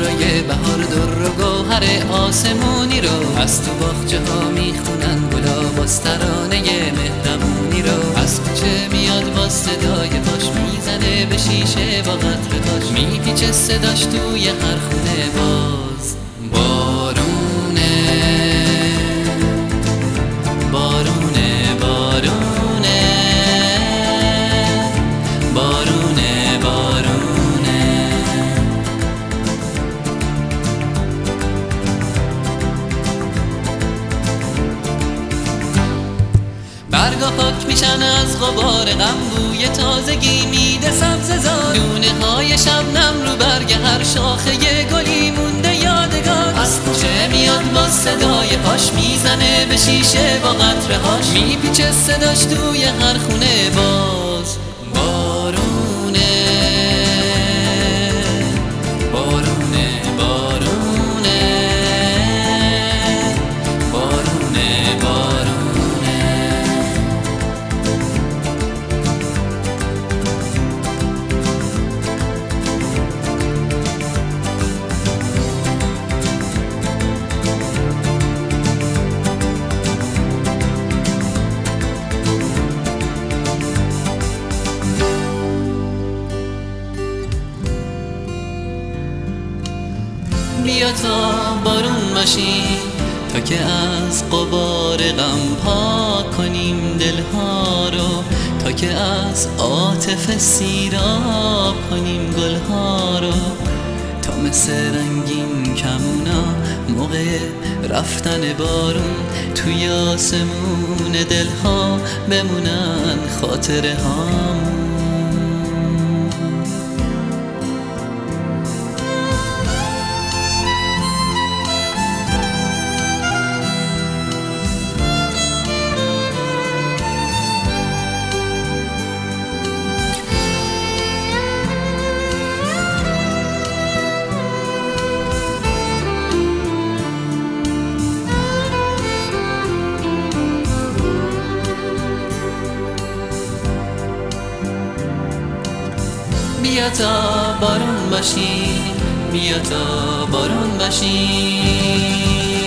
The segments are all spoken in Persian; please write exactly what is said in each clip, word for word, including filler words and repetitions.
ابرای بهار در و گوهر آسمونی رو، از تو باغچه ها میخونن گلا باز ترانه مهربونی رو. از کوچه میاد باز صدای پاش میزنه به شیشه با قطره پاش، میپیچه صداش توی هر خونه باز. بارونه بارونه بارونه بارونه بارونه برگا پاک میشن از غبار غم، بوی تازگی میده سبززار، دونه های شبنم رو برگ هر شاخه گلی مونده یادگار. از کوچه میاد با صدای پاش میزنه به شیشه با قطره هاش، میپیچه صداش توی هر خونه باز. بارونه بارونه بارونه بارونه بارونه بیا تا بارون باشیم، تا که از غبار غم پاک کنیم دلها رو، تا که از عاطفه سیراب کنیم گلها رو، تا مثل رنگین کمونا موقع رفتن بارون توی آسمون دلها بمونن خاطره هامون. بیا تا بارون باشیم، بیا تا بارون باشیم.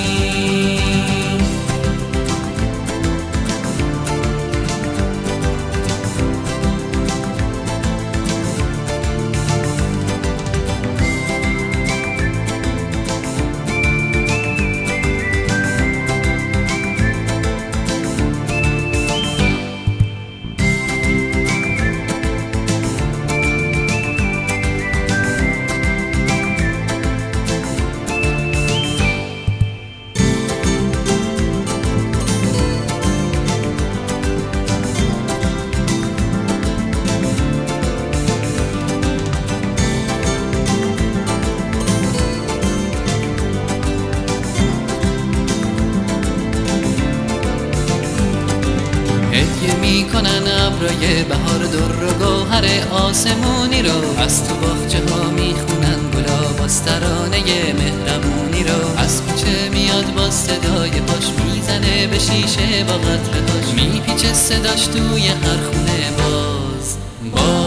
هدیه میکنن ابرای بهار در و گوهر آسمونی رو، از تو باغچه ها میخونن گلا باز ترانه مهربونی رو. از کوچه میاد با صدای پاش میزنه به شیشه با قطره هاش، میپیچه صداش توی هر خونه باز. باز